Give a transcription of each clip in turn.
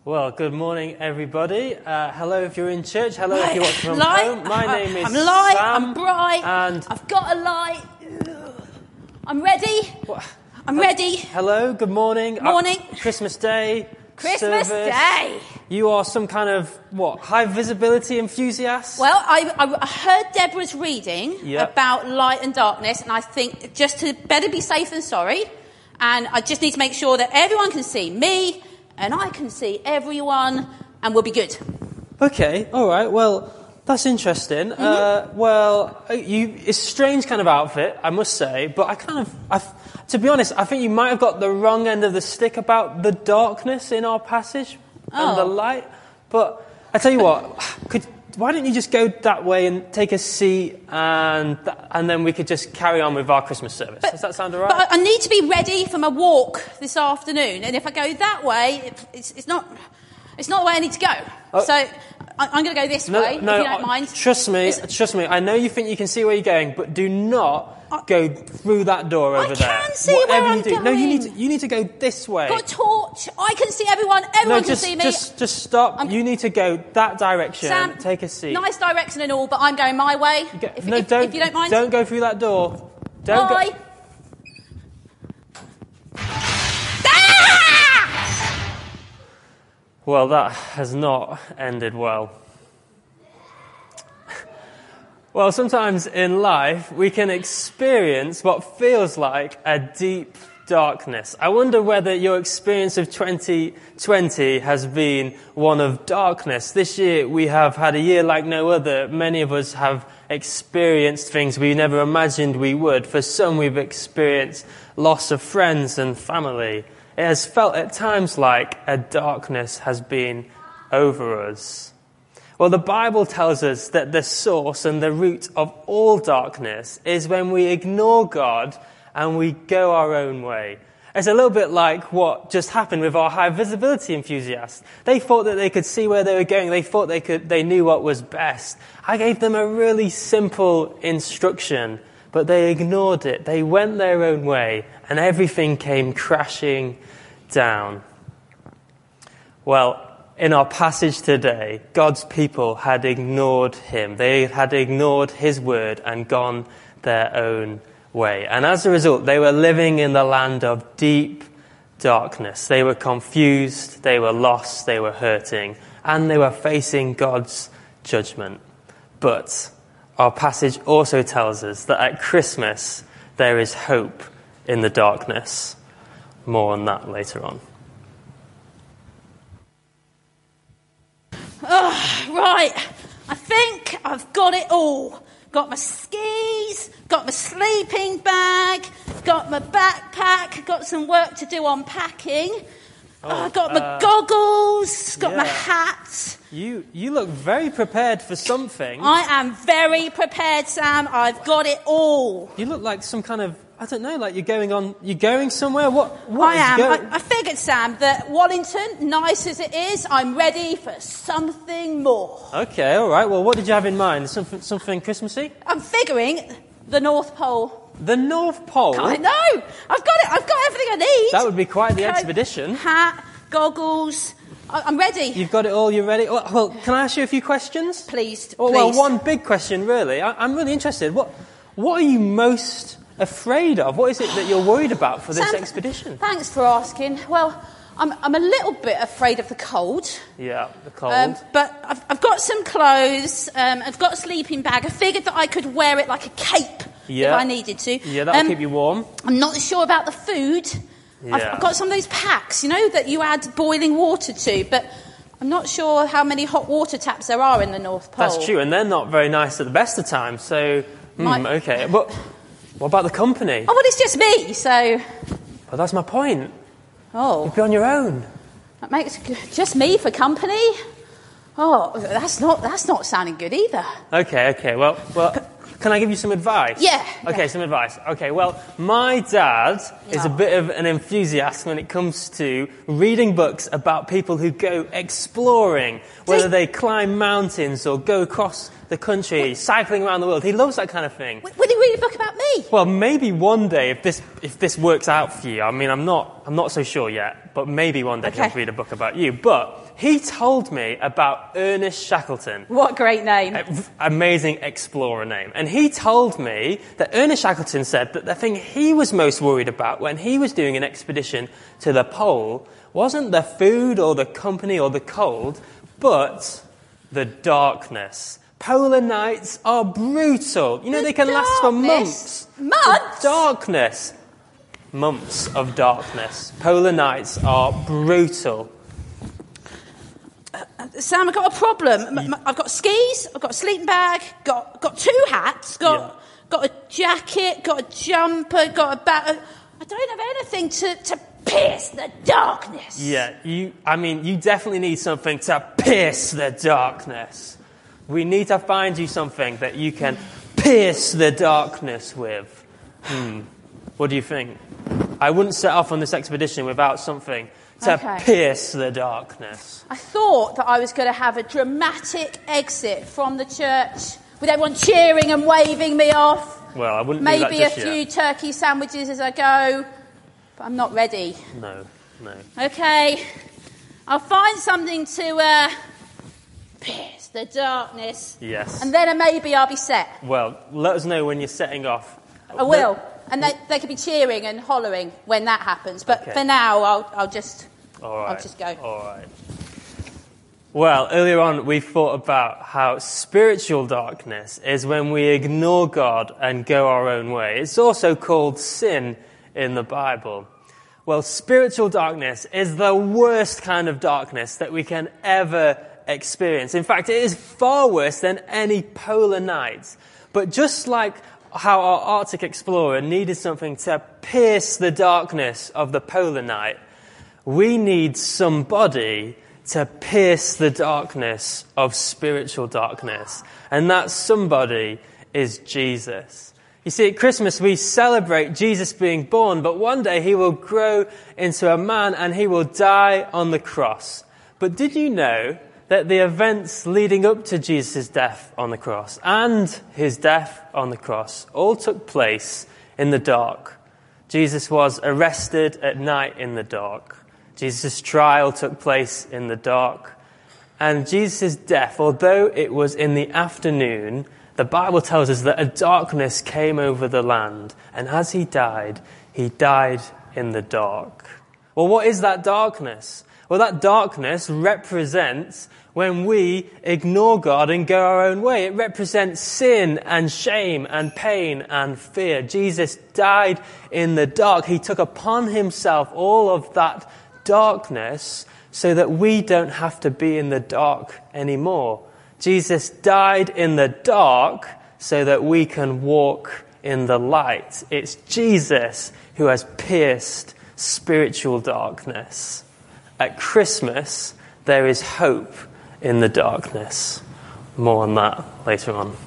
Well, good morning, everybody. Hello if you're in church. Hello if you're watching from home. My name is I'm light, Sam. I'm bright, and I've got a light. I'm ready. I'm ready. Hello, good morning. Morning. Christmas Day. Christmas service. Day. You are some kind of, high visibility enthusiast? Well, I heard Deborah's reading about light and darkness, and I think just to better be safe than sorry, and I just need to make sure that everyone can see me, and I can see everyone, and we'll be good. Okay, all right. Well, that's interesting. It's a strange kind of outfit, I must say, but to be honest, I think you might have got the wrong end of the stick about the darkness in our passage and the light. But I tell you what, why don't you just go that way and take a seat, and then we could just carry on with our Christmas service. Does that sound all right? But I need to be ready for my walk this afternoon, and if I go that way, it's not the way I need to go. So I'm going to go this way, if you don't mind. Trust me. I know you think you can see where you're going, but do not go through that door over there. I can see where I'm going. No, you need to go this way. Got a torch. I can see everyone. Everyone can see me. Just stop. You need to go that direction. Sam, take a seat. Nice direction and all, but I'm going my way. If you don't mind. Don't go through that door. Don't Bye. go. Well, that has not ended well. Well, sometimes in life, we can experience what feels like a deep darkness. I wonder whether your experience of 2020 has been one of darkness. This year, we have had a year like no other. Many of us have experienced things we never imagined we would. For some, we've experienced loss of friends and family. It has felt at times like a darkness has been over us. Well, the Bible tells us that the source and the root of all darkness is when we ignore God and we go our own way. It's a little bit like what just happened with our high visibility enthusiasts. They thought that they could see where they were going. They thought they knew what was best. I gave them a really simple instruction, but they ignored it. They went their own way, and everything came crashing down. Well, in our passage today, God's people had ignored him. They had ignored his word and gone their own way. And as a result, they were living in the land of deep darkness. They were confused, they were lost, they were hurting, and they were facing God's judgment. But our passage also tells us that at Christmas, there is hope in the darkness. More on that later on. Right, I think I've got it all. Got my skis, got my sleeping bag, got my backpack, got some work to do on packing. Got my goggles, got my hat. You look very prepared for something. I am very prepared, Sam. I've got it all. You look like some kind of, I don't know, like you're going somewhere? What I am. I figured, Sam, that Wallington, nice as it is, I'm ready for something more. Okay, all right. Well, what did you have in mind? Something Christmassy? I'm figuring the North Pole. The North Pole? I know. I've got it. I've got everything I need. That would be quite the expedition. Hat, goggles. I'm ready. You've got it all. You're ready. Well, can I ask you a few questions? Please. Well, one big question, really. I'm really interested. What are you most afraid of? What is it that you're worried about for this expedition? Thanks for asking. Well, I'm a little bit afraid of the cold. Yeah, the cold. But I've got some clothes. I've got a sleeping bag. I figured that I could wear it like a cape if I needed to. Yeah, that'll keep you warm. I'm not sure about the food. Yeah. I've got some of those packs, that you add boiling water to, but I'm not sure how many hot water taps there are in the North Pole. That's true, and they're not very nice at the best of times, so, okay. But what about the company? Oh, well, it's just me, so... Well, that's my point. Oh. You'd be on your own. That makes just me for company? Oh, that's not sounding good either. Okay. Well, can I give you some advice? Yeah. Okay, some advice. Okay, well, my dad is a bit of an enthusiast when it comes to reading books about people who go exploring, whether they climb mountains or go across the country, cycling around the world. He loves that kind of thing. Would he read a book about me? Well, maybe one day, if this works out for you, I mean, I'm not so sure yet, but maybe one day he'll read a book about you. But he told me about Ernest Shackleton. What a great name. Amazing explorer name. And he told me that Ernest Shackleton said that the thing he was most worried about when he was doing an expedition to the pole wasn't the food or the company or the cold, but the darkness. Polar nights are brutal. You know, they can last for months. Months? Darkness. Months of darkness. Polar nights are brutal. Sam, I've got a problem. I've got skis, I've got a sleeping bag, got 2 hats, got a jacket, got a jumper, got a bag. I don't have anything to pierce the darkness. Yeah, you definitely need something to pierce the darkness. We need to find you something that you can pierce the darkness with. What do you think? I wouldn't set off on this expedition without something to pierce the darkness. I thought that I was going to have a dramatic exit from the church with everyone cheering and waving me off. Well, I wouldn't do that Maybe a just few yet. turkey sandwiches as I go, but I'm not ready. No. Okay, I'll find something to pierce the darkness. Yes. And then maybe I'll be set. Well, let us know when you're setting off. I will. And they could be cheering and hollering when that happens. But for now, I'll just go. All right. Well, earlier on, we thought about how spiritual darkness is when we ignore God and go our own way. It's also called sin in the Bible. Well, spiritual darkness is the worst kind of darkness that we can ever experience. In fact, it is far worse than any polar night. But just like how our Arctic explorer needed something to pierce the darkness of the polar night, we need somebody to pierce the darkness of spiritual darkness. And that somebody is Jesus. You see, at Christmas we celebrate Jesus being born, but one day he will grow into a man and he will die on the cross. But did you know that the events leading up to Jesus' death on the cross and his death on the cross all took place in the dark? Jesus was arrested at night in the dark. Jesus' trial took place in the dark. And Jesus' death, although it was in the afternoon, the Bible tells us that a darkness came over the land. And as he died in the dark. Well, what is that darkness? Well, that darkness represents when we ignore God and go our own way. It represents sin and shame and pain and fear. Jesus died in the dark. He took upon himself all of that darkness so that we don't have to be in the dark anymore. Jesus died in the dark so that we can walk in the light. It's Jesus who has pierced spiritual darkness. At Christmas, there is hope in the darkness. More on that later on.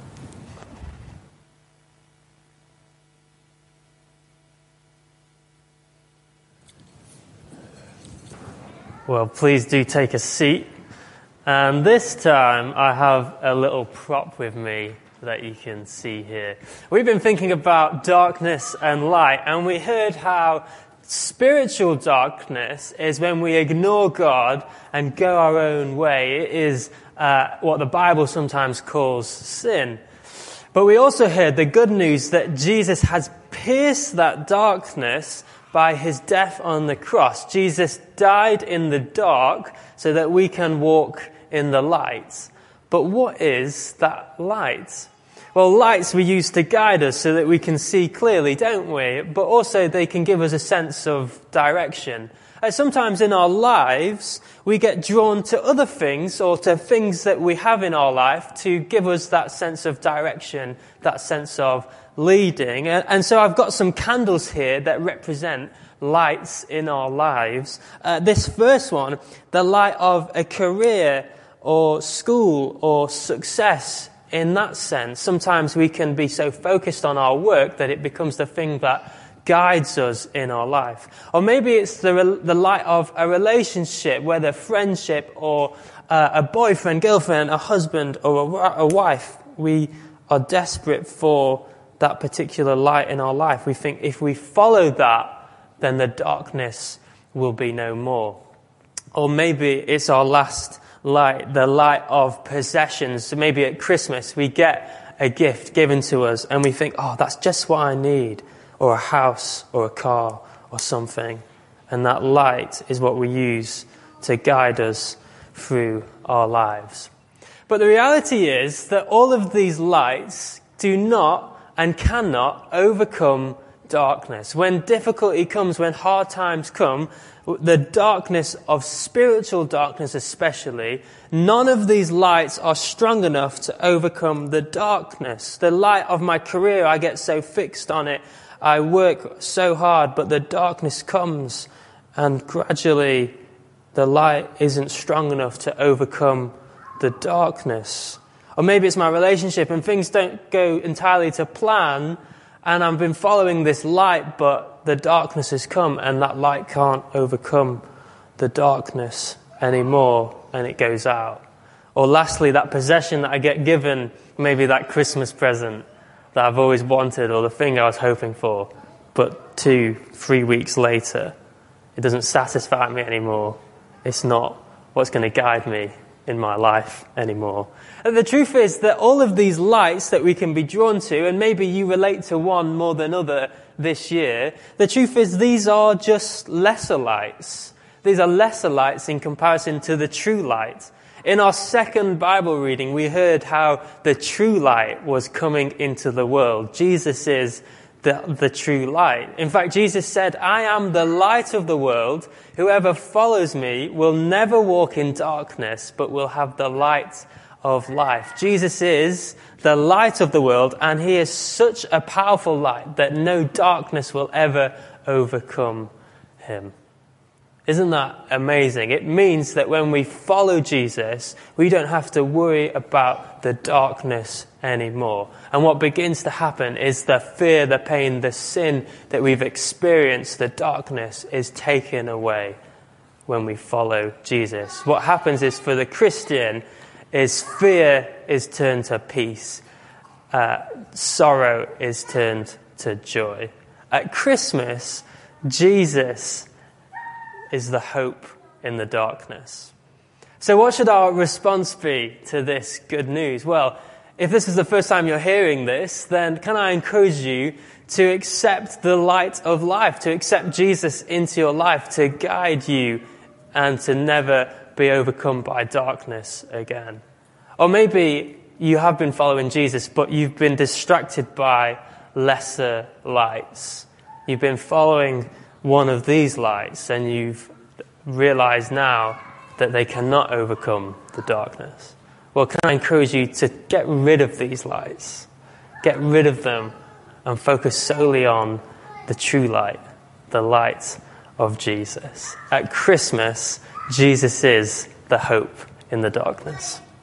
Well, please do take a seat. And this time I have a little prop with me that you can see here. We've been thinking about darkness and light, and we heard how spiritual darkness is when we ignore God and go our own way. It is what the Bible sometimes calls sin. But we also heard the good news that Jesus has pierced that darkness by his death on the cross. Jesus died in the dark so that we can walk in the light. But what is that light? Well, lights we use to guide us so that we can see clearly, don't we? But also they can give us a sense of direction. Sometimes in our lives, we get drawn to other things or to things that we have in our life to give us that sense of direction, that sense of leading. And so I've got some candles here that represent lights in our lives. This first one, the light of a career or school or success. In that sense, sometimes we can be so focused on our work that it becomes the thing that guides us in our life. Or maybe it's the light of a relationship, whether friendship or a boyfriend, girlfriend, a husband, or a wife. We are desperate for that particular light in our life. We think if we follow that, then the darkness will be no more. Or maybe it's our last light, the light of possessions. So maybe at Christmas we get a gift given to us and we think, oh, that's just what I need. Or a house or a car or something. And that light is what we use to guide us through our lives. But the reality is that all of these lights do not and cannot overcome darkness. When difficulty comes, when hard times come, the darkness of spiritual darkness especially, none of these lights are strong enough to overcome the darkness. The light of my career, I get so fixed on it. I work so hard, but the darkness comes and gradually the light isn't strong enough to overcome the darkness. Or maybe it's my relationship and things don't go entirely to plan and I've been following this light, but the darkness has come and that light can't overcome the darkness anymore and it goes out. Or lastly, that possession that I get given, maybe that Christmas present that I've always wanted or the thing I was hoping for, but 2-3 weeks later, it doesn't satisfy me anymore. It's not what's going to guide me in my life anymore. And the truth is that all of these lights that we can be drawn to, and maybe you relate to one more than other this year, the truth is these are just lesser lights. These are lesser lights in comparison to the true light. In our second Bible reading, we heard how the true light was coming into the world. Jesus is the true light. In fact, Jesus said, I am the light of the world. Whoever follows me will never walk in darkness, but will have the light of life. Jesus is the light of the world, and he is such a powerful light that no darkness will ever overcome him. Isn't that amazing? It means that when we follow Jesus, we don't have to worry about the darkness anymore. And what begins to happen is the fear, the pain, the sin that we've experienced, the darkness is taken away when we follow Jesus. What happens is for the Christian is fear is turned to peace. Sorrow is turned to joy. At Christmas, Jesus is the hope in the darkness. So what should our response be to this good news? Well, if this is the first time you're hearing this, then can I encourage you to accept the light of life, to accept Jesus into your life, to guide you and to never be overcome by darkness again. Or maybe you have been following Jesus, but you've been distracted by lesser lights. You've been following one of these lights and you've realized now that they cannot overcome the darkness. Well, can I encourage you to get rid of these lights? Get rid of them and focus solely on the true light, the light of Jesus. At Christmas, Jesus is the hope in the darkness.